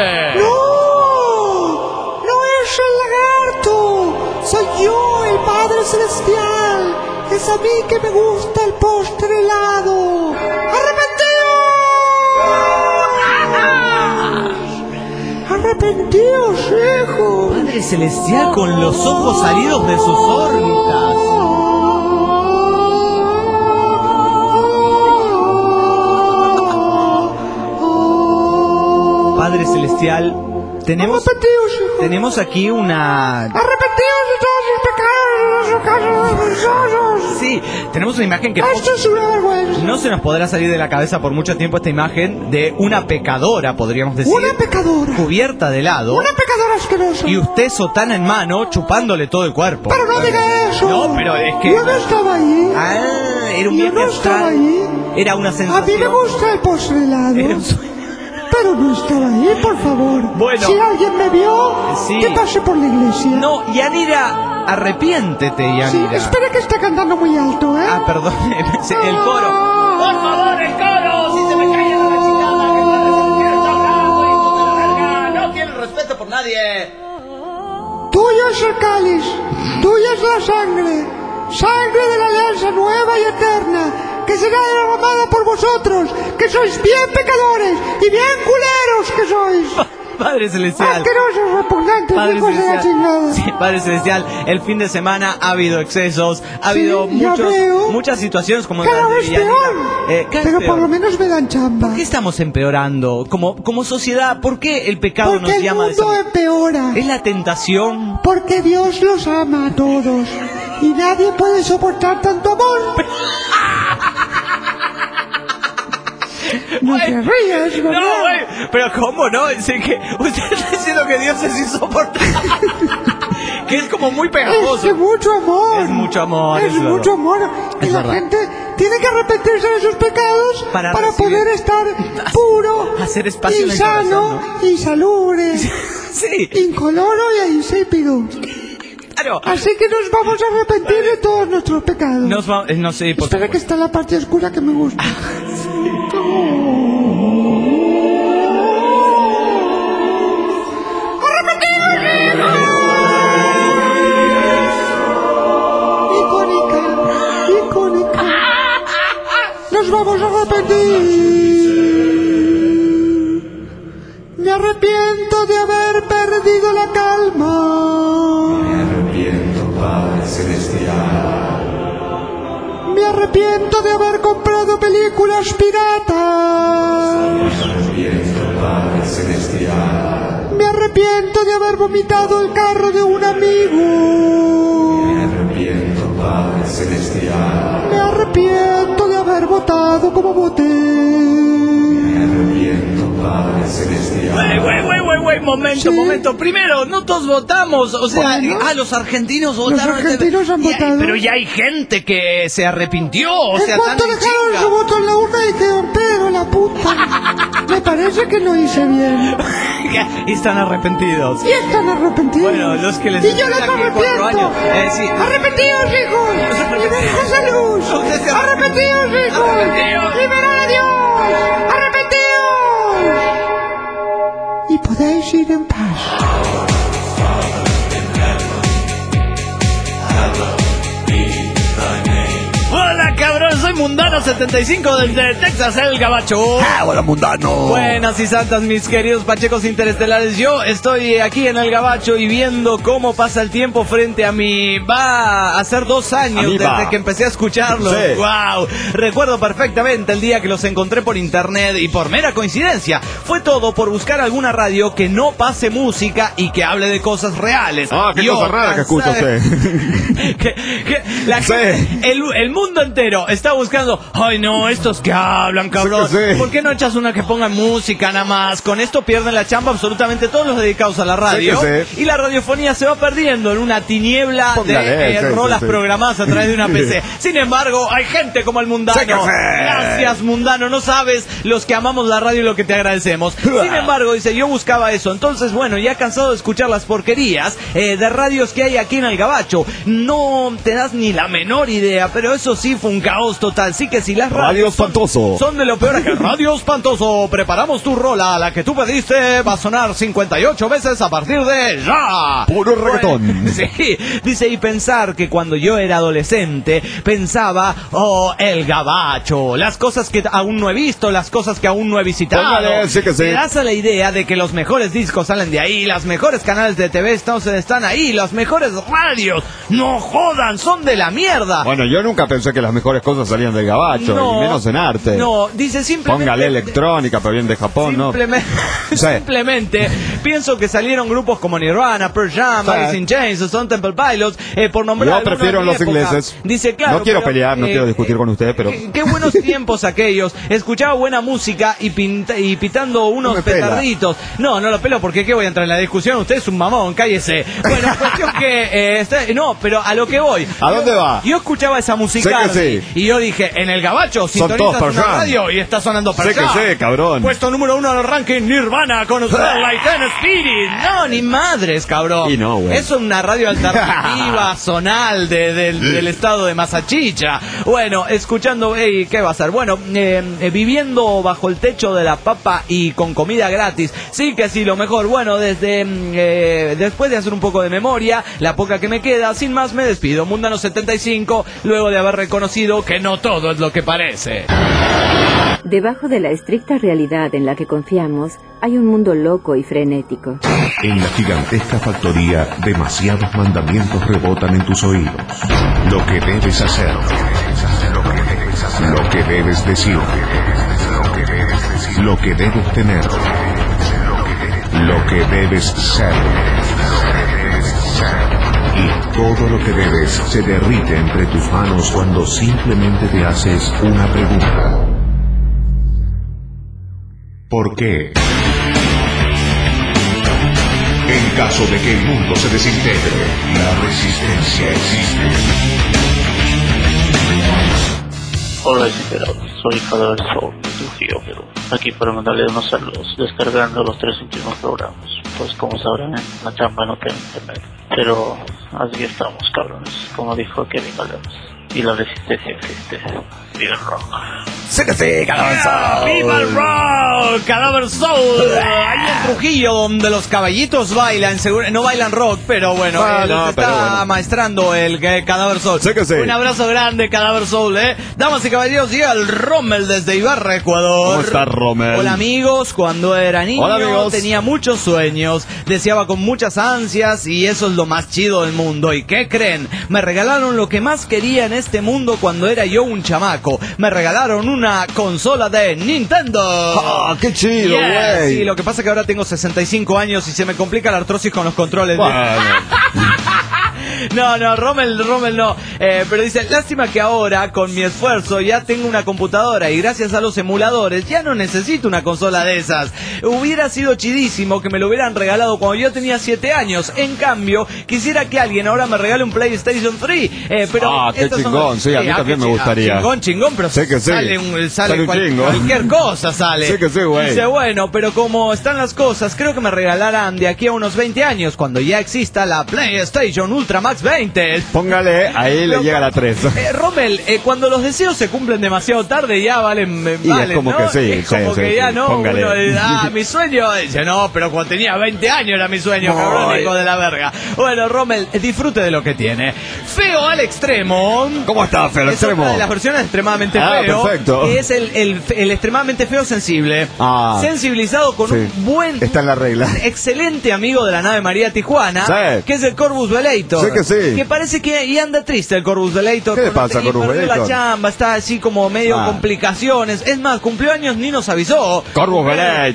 ¡No! ¡No es el lagarto! ¡Soy yo, el Padre Celestial! ¡Es a mí que me gusta el postre helado! ¡Arrepentíos, hijos! Padre Celestial con los ojos salidos de sus órbitas. Padre Celestial, tenemos aquí una... ¡Arrepentíos de todos sus pecados, vergonzosos! Sí, tenemos una imagen que... ¡Esto es una vergüenza! No se nos podrá salir de la cabeza por mucho tiempo esta imagen de una pecadora, podríamos decir. ¡Una pecadora! Cubierta de helado. ¡Una pecadora asquerosa! Y usted sotana en mano, chupándole todo el cuerpo. ¡Pero no diga eso! No, pero es que... Yo no estaba allí. Era un Yo viaje no estaba astral. allí. Era una sensación. A mí me gusta el postre helado. Era un sueño. Pero no estaba ahí, por favor. Bueno. Si alguien me vio, Sí. que pase por la iglesia. No, Yanira, arrepiéntete, Yanira. Sí, espera que está cantando muy alto, ¿eh? Ah, perdón, el coro. Por favor, el coro, si se me cae la chingada, que Padre Celestial está hablando, hijo de la verga. No tiene respeto por nadie. Tuyo es el cáliz, tuya es la sangre. promesa nueva y eterna, que será derramada por vosotros, que sois bien pecadores y bien culeros que sois. Padre Celestial. Asquerosos, repugnantes, Padre hijos de la chingada. Sí, Padre Celestial, el fin de semana ha habido excesos, ha habido muchas situaciones como cada vez peor. Pero por lo menos me dan chamba. ¿Por qué estamos empeorando? Como sociedad, ¿por qué el pecado porque nos llama el mundo empeora. ¿Es la tentación? Porque Dios los ama a todos y nadie puede soportar tanto amor. No te rías, ¿verdad? No, güey, pero ¿cómo no? Es que usted está diciendo que Dios es insoportable. Que es como muy pegajoso. Es mucho amor. Es mucho amor. Es mucho amor. Y la gente tiene que arrepentirse de sus pecados para poder estar puro, hacer espacio y en sano, y salubre, sí, incoloro y insípido. Claro. Así que nos vamos a arrepentir de todos nuestros pecados. No sé, por Espera que está la parte oscura que me gusta. Icónica. Nos vamos a arrepentir. Me arrepiento de haber perdido la calma. Me arrepiento, Padre Celestial. Me arrepiento de haber comprado películas piratas. Me arrepiento, Padre Celestial. Me arrepiento de haber vomitado el carro de un amigo. Me arrepiento, Padre Celestial. Me arrepiento de haber votado como voté. Me arrepiento, Padre Celestial. Güey, momento. Primero, no todos votamos. O sea, ¿Bueno? los argentinos votaron. Los argentinos han votado. Pero ya hay gente que se arrepintió. O sea, ¿En cuanto tan dejaron chinga. su voto en la urna y dijeron, pero la puta? Me parece que lo hice bien. Y están arrepentidos. Y están arrepentidos. Bueno, los que les y yo les aquí 4 arrepiento. años. Sí. Arrepentidos, hijos. Liberad esa luz. Arrepentidos, hijos. Arrepentidos. Liberad a Dios. Arrepentidos. Y podéis ir en paz. Hola, cabrón, soy Mundano75 desde Texas, el Gabacho. Hola, Mundano. Buenas y santas, mis queridos pachecos interestelares. Yo estoy aquí en el Gabacho y viendo cómo pasa el tiempo frente a mí. Va a ser 2 años desde que empecé a escucharlos. Sí. Wow. Recuerdo perfectamente el día que los encontré por internet y por mera coincidencia. Fue todo por buscar alguna radio que no pase música y que hable de cosas reales. Qué cosa rara que escucha usted. El mundo entero está buscando. Ay, no, estos que hablan, cabrón. Sí. ¿Por qué no echas una que ponga música nada más? Con esto pierden la chamba absolutamente todos los dedicados a la radio. Sí. Y la radiofonía se va perdiendo en una tiniebla de rolas programadas a través de una PC. Sin embargo, hay gente como el Mundano. Gracias, Mundano. No sabes los que amamos la radio y lo que te agradecemos. Sin embargo, dice, yo buscaba eso. Entonces, bueno, ya cansado de escuchar las porquerías de radios que hay aquí en el Gabacho. No te das ni la menor idea, pero eso sí fue un caos total. Sí que si las Radio Espantoso son de lo peor acá. Radio Espantoso, preparamos tu rola, la que tú pediste, va a sonar 58 veces a partir de ya. Puro reggaetón. Sí, dice, y pensar que cuando yo era adolescente pensaba, el Gabacho, las cosas que aún no he visto, las cosas que aún no he visitado. Póngale, sí que sí. Te das a la idea de que los mejores discos salen de ahí, las mejores canales de TV están ahí, las mejores radios, no jodan, son de la mierda. Bueno, yo nunca pensé que las mejores cosas salían del Gabacho, No, y menos en arte. No, dice simplemente... Póngale electrónica, pero bien de Japón, Simplemente pienso que salieron grupos como Nirvana, Pearl Jam, Alice in Chains, o Stone Temple Pilots, por nombrar yo prefiero algunos de los mi época. ingleses. Dice, claro, no quiero pero, pelear, no quiero discutir con ustedes, pero... Qué buenos tiempos aquellos. Escuchaba buena música y pitando unos petarditos. No lo pelo porque ¿qué voy a entrar en la discusión? Usted es un mamón, cállese. Bueno, cuestión que... no, pero a lo que voy. ¿A dónde va? Yo escuchaba esa música y yo dije, en el Gabacho sintonizas una radio y está sonando Pearl Jam. Sí, cabrón. Puesto número 1 del ranking, Nirvana con Smell Like Teen Spirit. No, ni madres, cabrón. Y no, güey. Eso es una radio alternativa zonal del estado de Masachicha. Bueno, escuchando, ¿qué va a ser? Bueno, viviendo bajo el techo de la papa y con comida gratis. Sí que sí, lo mejor. Bueno, después de hacer un poco de memoria, la poca que me queda, sin más me despido. Mundano 75, luego de haber reconocido que no todo es lo que parece. Debajo de la estricta realidad en la que confiamos, hay un mundo loco y frenético. En la gigantesca factoría, demasiados mandamientos rebotan en tus oídos. Lo que debes hacer, lo que debes decir, lo que debes tener, lo que debes ser. Y todo lo que debes se derrite entre tus manos cuando simplemente te haces una pregunta. ¿Por qué? En caso de que el mundo se desintegre, la resistencia existe. Hola, desintegrados. Soy Cadáver Soul, de Trujillo, Perú. Aquí para mandarle unos saludos, descargando los 3 últimos programas. Pues como sabrán, en la chamba no tengo internet. Pero así estamos, cabrones. Como dijo Kevin Valens. Y la resistencia existe. Viva el rock. Sí que sí, Cadáver Soul. ¡Viva el rock! Cadáver Soul. Ahí en Trujillo, donde los caballitos bailan, no bailan rock, pero bueno, está maestrando el Cadáver Soul. Sí que sí. Un abrazo grande, Cadáver Soul, Damas y caballeros, llega el Rommel desde Ibarra, Ecuador. ¿Cómo está, Rommel? Hola, amigos. Cuando era niño, tenía muchos sueños, deseaba con muchas ansias, y eso es lo más chido del mundo. ¿Y qué creen? Me regalaron lo que más quería en este mundo cuando era yo un chamaco. Me regalaron una consola de Nintendo. ¡Ah, qué chido, güey! Sí, lo que pasa es que ahora tengo 65 años y se me complica la artrosis con los controles. Bueno. No, Rommel no. Pero dice, lástima que ahora, con mi esfuerzo, ya tengo una computadora y gracias a los emuladores ya no necesito una consola de esas. Hubiera sido chidísimo que me lo hubieran regalado cuando yo tenía 7 años. En cambio, quisiera que alguien ahora me regale un PlayStation 3. Pero qué chingón, sí, a mí también me gustaría. Chingón, pero sí que sí. sale cualquier cosa sale. Sí que sí, güey. Dice, bueno, pero como están las cosas, creo que me regalarán de aquí a unos 20 años, cuando ya exista la PlayStation Ultra Max 20. Póngale, ahí le llega la 3. Rommel, cuando los deseos se cumplen demasiado tarde, ya valen, es como ¿no? que sí. Es como que ya no, póngale. Uno, mi sueño, dice, no, pero cuando tenía 20 años era mi sueño, cabrón, hijo de la verga. Bueno, Rommel, disfrute de lo que tiene. Feo al extremo. ¿Cómo está, Feo al extremo? Una de las versiones extremadamente feo. Perfecto. Que es el extremadamente feo sensible. Sensibilizado con un buen... Está en la regla. Excelente amigo de la nave María Tijuana. Sí. Que es el Corvus Velator. Sí que sí. Que parece que y anda triste el Corvus Velator. ¿Qué le pasa, Corvus Velator? La chamba, está así como medio complicaciones. Es más, cumplió años ni nos avisó. Corvus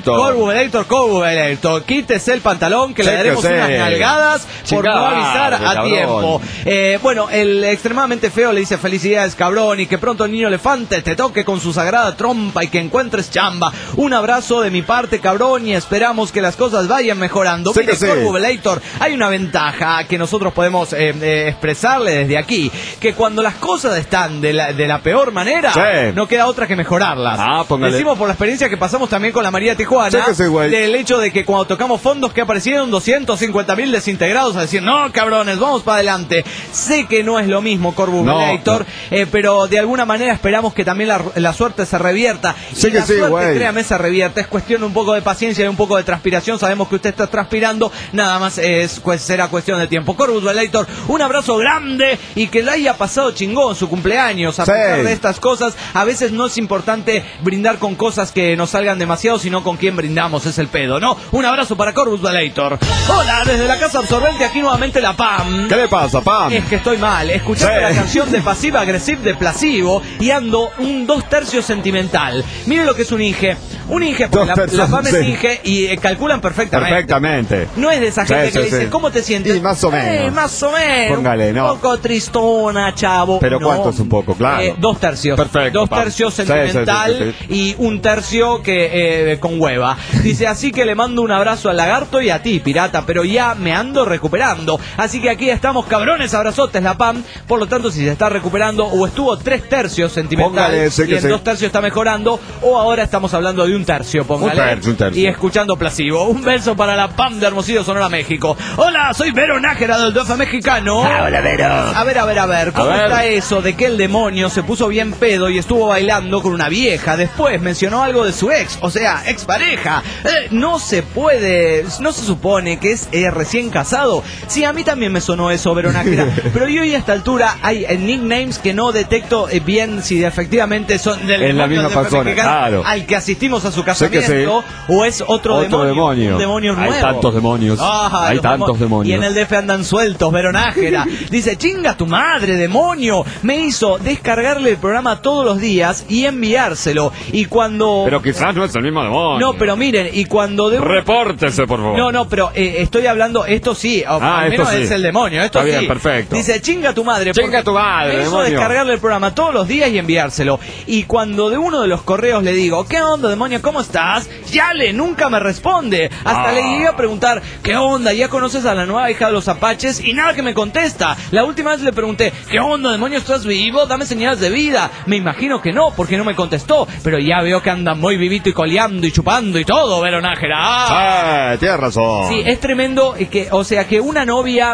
Velator. Quítese el pantalón que le daremos unas nalgadas por no avisar a tiempo. Bueno, el extremadamente feo le dice felicidades, cabrón, y que pronto el niño elefante te toque con su sagrada trompa y que encuentres chamba. Un abrazo de mi parte, cabrón, y esperamos que las cosas vayan mejorando. Mire, Corvus Velator, hay una ventaja que nosotros podemos expresarle desde aquí, que cuando las cosas están de la peor manera, no queda otra que mejorarlas. Decimos por la experiencia que pasamos también con la María Tijuana, del hecho de que cuando tocamos fondos que aparecieron 250.000 desintegrados a decir, no, cabrones, vamos para adelante. Sé que no es lo mismo, Corvus Velator, pero de alguna manera esperamos que también la suerte se revierta. Y la suerte, créame, se revierte. Es cuestión un poco de paciencia y un poco de transpiración. Sabemos que usted está transpirando, nada más será cuestión de tiempo. Corvus Velator, un abrazo grande y que le haya pasado chingón su cumpleaños. A pesar de estas cosas, a veces no es importante brindar con cosas que nos salgan demasiado, sino con quien brindamos, es el pedo, ¿no? Un abrazo para Corvus Velator. Hola, desde la Casa Absorbente, aquí nuevamente la PAM. ¿Qué le pasa, PAM? Es que estoy mal, escuchando la canción de Pasiva Agresiva de Placebo y ando un 2/3 sentimental. Miren lo que es un Inge. Un Inge, porque la PAM es Inge y calculan perfectamente. No es de esa gente que le dice, ¿cómo te sientes? Y más o menos. Más o menos. Póngale, ¿no? Un poco tristona, chavo. Pero ¿cuánto es un poco? Claro. 2/3. Perfecto. 2/3 sentimental y 1/3 que con hueva. Dice, así que le mando un abrazo al lagarto y a ti, pirata, pero ya me ando recuperando. Así que aquí estamos, cabrones, abrazotes, la PAM. Por lo tanto, si se está recuperando o estuvo 3/3 sentimental y en 2/3 está mejorando, o ahora estamos hablando de un tercio, póngale. Un tercio. Y escuchando Placebo. Un beso para la PAM de Hermosillo, Sonora, México. Hola, soy Vero Nájera del DF mexicano. Hola, Vero. A ver, ¿cómo está eso de que el demonio se puso bien pedo y estuvo bailando con una vieja? Después mencionó algo de su ex, o sea, expareja. No se supone que es recién casado. Sí, a mí también me sonó eso, Vero Nájera. Pero yo y a esta altura hay nicknames que no detecto bien si efectivamente son del la misma persona, claro. Al que asistimos a su casamiento, o es otro demonio. Un demonio nuevo. Hay tantos demonios. Hay tantos demonios. Y en el DF andan sueltos, Vero Nájera. Dice, chinga tu madre, demonio. Me hizo descargarle el programa todos los días y enviárselo. Y cuando... Pero quizás no es el mismo demonio. No, pero miren, y cuando... Repórtese, por favor. No, pero estoy hablando, esto sí, al menos es el demonio, esto está sí. bien, perfecto. Dice, chinga tu madre. Chinga tu madre, me hizo demonio. descargarle el programa todos los días y enviárselo. Y cuando de uno de los correos le digo, ¿qué onda, demonio? ¿Cómo estás? Nunca me responde. Hasta le llegué a preguntar, ¿qué onda? ¿Ya conoces a la nueva hija de los Apaches? Y nada que me contesta. La última vez le pregunté, ¿qué onda, demonio? ¿Estás vivo? Dame señales de vida. Me imagino que no, porque no me contestó. Pero ya veo que andan muy vivito y coleando y chupando y todo, Vero Nájera. Tienes razón. Sí, es tremendo que una novia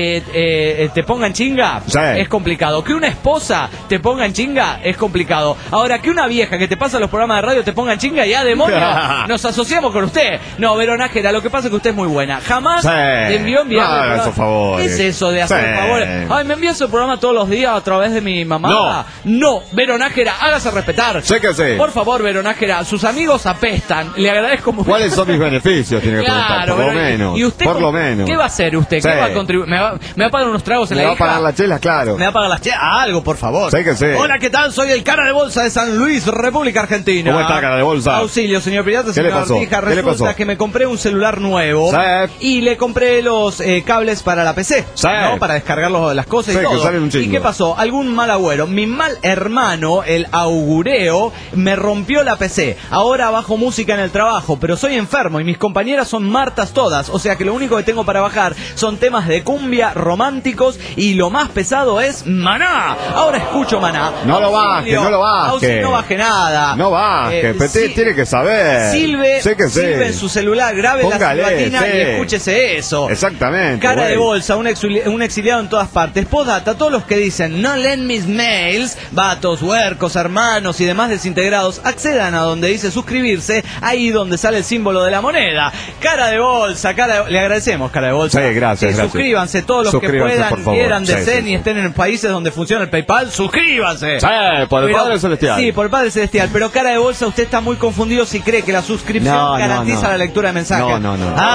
te ponga en chinga, es complicado. Que una esposa te ponga en chinga, es complicado. Ahora, que una vieja que te pasa los programas de radio te ponga en chinga, ya, demonio, nos asociamos con usted. No, Vero Nájera, lo que pasa es que usted es muy buena. Jamás te envió enviar esos favores. ¿Qué es eso de hacer favores? Ay, ¿me envías el programa todos los días a través de mi mamá? No, Vero Nájera, hágase respetar. Sé que sí. Por favor, Vero Nájera, sus amigos apestan. Le agradezco mucho. ¿Cuáles son mis beneficios? Tiene que preguntar, por lo menos. ¿Y usted por lo menos? ¿Qué va a hacer usted? ¿Qué va a contribuir? ¿Me va a pagar unos tragos en la hija? ¿Me va a pagar las chelas? Claro. ¿Me va a pagar las chelas? Algo, por favor. Sé que sí. Hola, ¿qué tal? Soy el cara de bolsa de San Luis, República Argentina. ¿Cómo está, cara de bolsa? Auxilio, señor pirata, ¿Qué le señor pasó? Artija. ¿Qué le pasó? Resulta que me compré un celular nuevo y le compré los cables para la PC, ¿no? Para descargar las cosas y todo. Que salen un chingo. ¿Y qué pasó? Algún mal agüero. Mi mal hermano, el augureo, me rompió la PC. Ahora bajo música en el trabajo, pero soy enfermo y mis compañeras son martas todas. O sea que lo único que tengo para bajar son temas de cumbia románticos y lo más pesado es Maná. Ahora escucho Maná. No lo baje, no lo baje. No baje nada. No baje, tiene que saber. Silve en su celular, grabe la silbatina y escúchese eso. Exactamente. Cara de bolsa, un exiliado en todas partes. Postdata, todos los que dicen no leen mis mails, vatos, huercos, hermanos y demás desintegrados, accedan a donde dice suscribirse, ahí donde sale el símbolo de la moneda. Cara de bolsa, le agradecemos, cara de bolsa. Sí, gracias. Suscríbanse, todos los que puedan, quieran, deseen y estén en países donde funciona el PayPal, suscríbanse. Sí, por el Padre Celestial. Sí, por el Padre Celestial. Pero cara de bolsa, usted está muy confundido si cree que la suscripción garantiza la lectura de mensajes. No.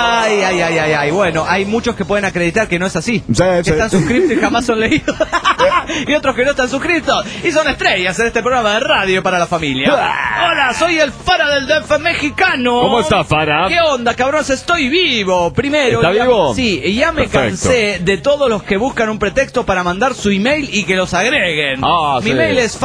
Ay. Bueno, hay muchos que pueden acreditar que no es así. Que están suscritos y jamás son leídos. Y otros que no están suscritos y son estrellas en este programa de radio para la familia. Hola, soy el Fara del DF mexicano. ¿Cómo está, Fara? ¿Qué onda, cabrones? Estoy vivo. Primero, ¿está vivo? Sí, y ya me cansé de todos los que buscan un pretexto para mandar su email y que los agreguen. Mi mail es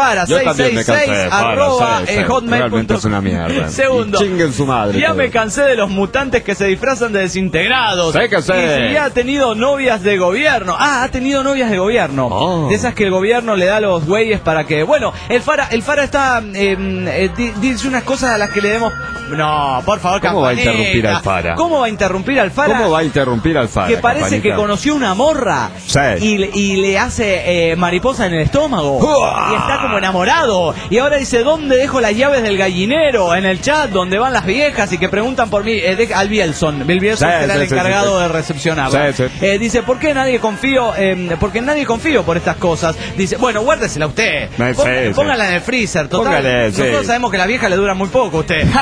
fara666@hotmail.com. Realmente es una mierda. Segundo, chinguen su madre. Ya me cansé de los mutantes que se disfrazan de desintegrados. Sé que sé. Y si ya ha tenido novias de gobierno. Ha tenido novias de gobierno. De esas que el gobierno le da a los güeyes para que... Bueno, el Fara está... dice unas cosas a las que le demos... No, por favor, ¿cómo va a interrumpir al Fara? ¿Cómo va a interrumpir al Fara? ¿Cómo va a interrumpir al Fara? Que parece campanita? Que conoció una morra y le hace mariposa en el estómago. Y está como enamorado. Y ahora dice, ¿dónde dejo las llaves del gallinero? En el chat, donde van las viejas y que preguntan por mí. Al Bielson. El Bielson será el encargado de recepcionarla. Dice, ¿por qué nadie confío? Porque en nadie confío por estas cosas. Dice, bueno, guárdesela usted. Póngala en el freezer. Total, nosotros sabemos que a la vieja le dura muy poco a usted.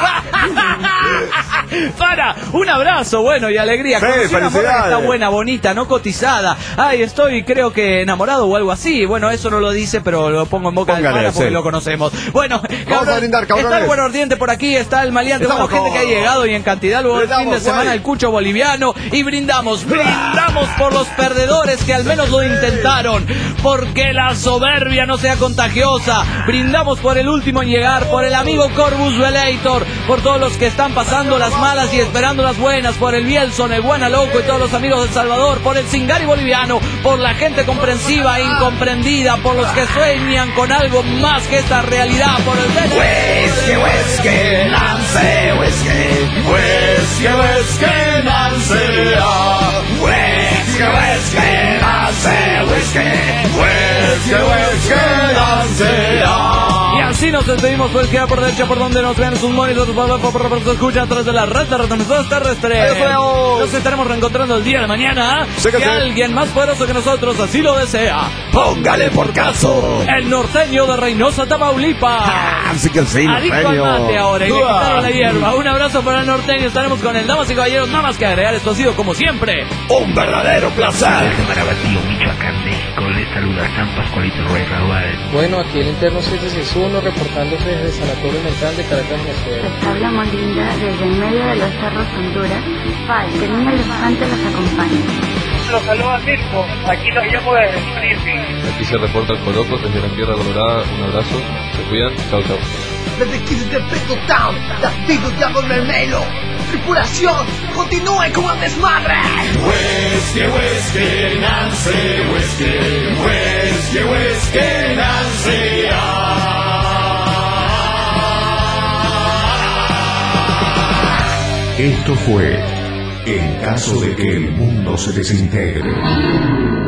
Para, un abrazo, bueno, y alegría. Conocí una morra que está buena, bonita, no cotizada. Ay, estoy, creo que enamorado o algo así. Bueno, eso no lo dice, pero lo pongo en boca del Fara porque lo conocemos. Bueno, vamos a brindar, está el buen ardiente por aquí, está el maleante, vamos, gente que ha llegado y en cantidad. Luego el fin de semana el cucho boliviano y brindamos por los perdedores que al menos lo intentaron. ¿Por que la soberbia no sea contagiosa. Brindamos por el último en llegar, por el amigo Corvus Velator, por todos los que están pasando las malas y esperando las buenas, por el Bielson, el Guana Loco y todos los amigos de El Salvador, por el Cingari boliviano, por la gente comprensiva e incomprendida, por los que sueñan con algo más que esta realidad, por el Whisky, whisky, Nancy, whisky, whisky, whisky, Nancy, whisky, whisky, Nancy, whisky, whisky, whisky, Nancy. Y así nos despedimos, pues queda por derecha por donde nos vean sus monitores, por se escucha a través de la red de retransmisoras terrestres. Nos estaremos reencontrando el día de mañana. Si alguien más poderoso que nosotros así lo desea, póngale por caso. El norteño de Reynosa, Tamaulipas. Así que sí, adicto al mate ahora y le quitaron la hierba. Un abrazo para el norteño, estaremos con él. Damas y caballeros, nada más que agregar, esto ha sido como siempre un verdadero placer. De Marabatío, Michoacán, México, les saluda San Pascualito Ruiz Raúl. Bueno, aquí el interno 761 reportándose desde el Sanatorio Mental de Caracas, Venezuela. Hablamos linda desde en medio de los cerros Honduras. Que el niño elefante los acompañe. Los saluda Mirko, aquí los llamo desde Springfield. Aquí se reporta el Coloco desde la Tierra Colorada. Un abrazo, se cuidan, chau chau. Desde Kids de Peto Town, David Diablo Mermelo. Tripulación, continúe con el desmadre. Whisky, whisky, Nancy, whisky, whisky, whisky, Nancy. Esto fue En caso de que el mundo se desintegre.